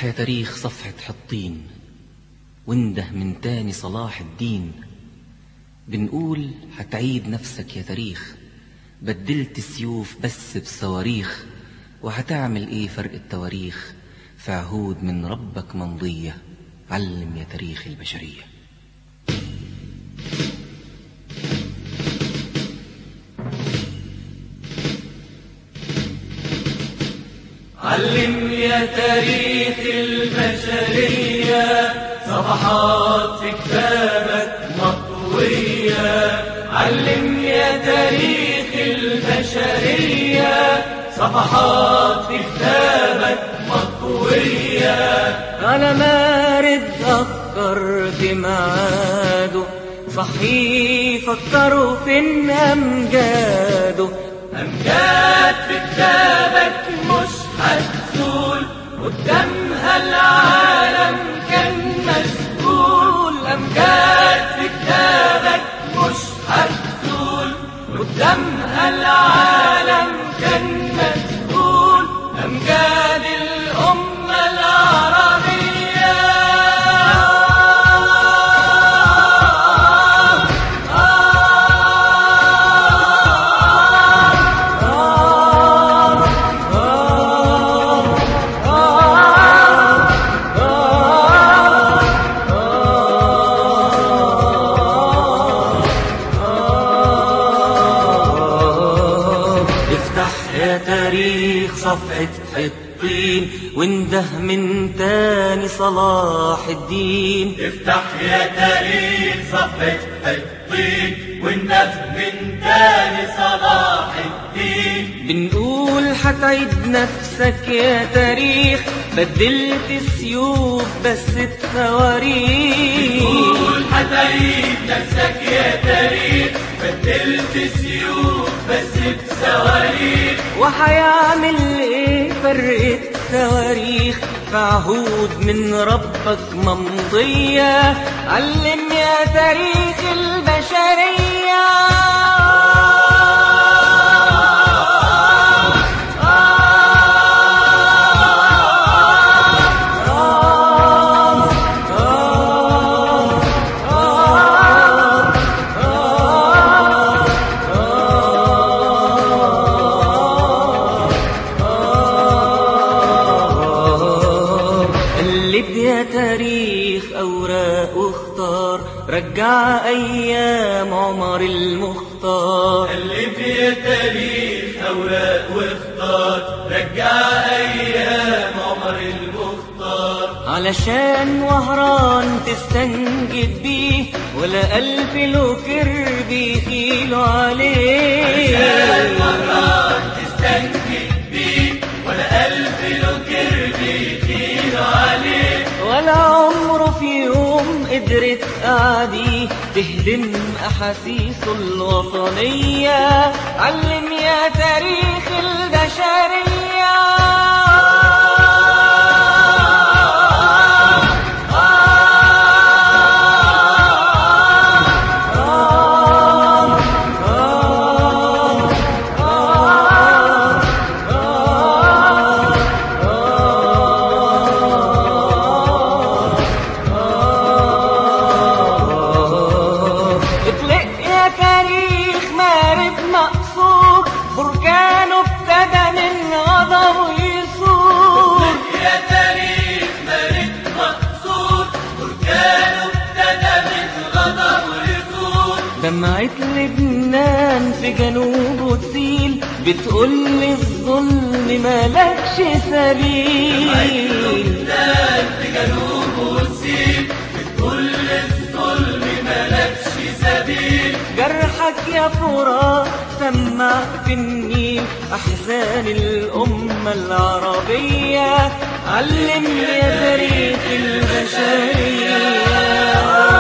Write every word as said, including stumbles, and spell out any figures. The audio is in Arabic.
افتح يا تاريخ صفحة حطين وانده من تاني صلاح الدين. بنقول هتعيد نفسك يا تاريخ، بدلت السيوف بس بصواريخ، وهتعمل ايه فرق التواريخ في عهود من ربك ممضية. علم يا تاريخ البشرية. علم يا تاريخ البشرية صفحات في كتابك مطوية. علم يا تاريخ البشرية صفحات في كتابك مطوية. على مارد أفكر في معاده، صحي فكروا في أمجاده. أمجاد في كتابك مش هتزول، قدامها العالم كان مشغول. أمجاد في كتابك مش هتزول، قدامها العالم كان مشغول. أمجاد الأمة العربية تاريخ صفحة حطين وانده من تاني صلاح الدين. افتح يا تاريخ صفحة حطين وانده من تاني صلاح الدين. بنقول هتعيد نفسك يا تاريخ، بدلت السيوف بس بصواريخ. بنقول هتعيد نفسك يا تاريخ، بدلت السيوف بس بصواريخ. وهيعمل ايه فرق التواريخ في عهود من ربك ممضية. علم يا تاريخ البشرية. يا تاريخ أوراق واختار، رجع أيام عمر المختار. قلب يا تاريخ أوراق واختار، رجع أيام عمر المختار. علشان وهران تستنجد بيه، ولا ألف له كرب يخيلوا عليه. علشان وهران تستنجد بيه، ولا ألف له كرب يخيلوا عليه. ولا عمره في يوم قدرت أعدي تهدم أحاسيسه الوطنية. علم يا تاريخ البشرية. بركانه ابتدى من غضب ويصور. يا تاريخ مارد مقصود، بركانه ابتدى من غضب ويصور. دمعة لبنان في جنوبه تسيل، بتقول للظلم مالكش سبيل. دمعة لبنان في جنوبه تسيل، بتقول للظلم مالكش سبيل. جرحك يا فرات سمع في النيل أحزان الأمة العربية. علم يا تاريخ البشرية.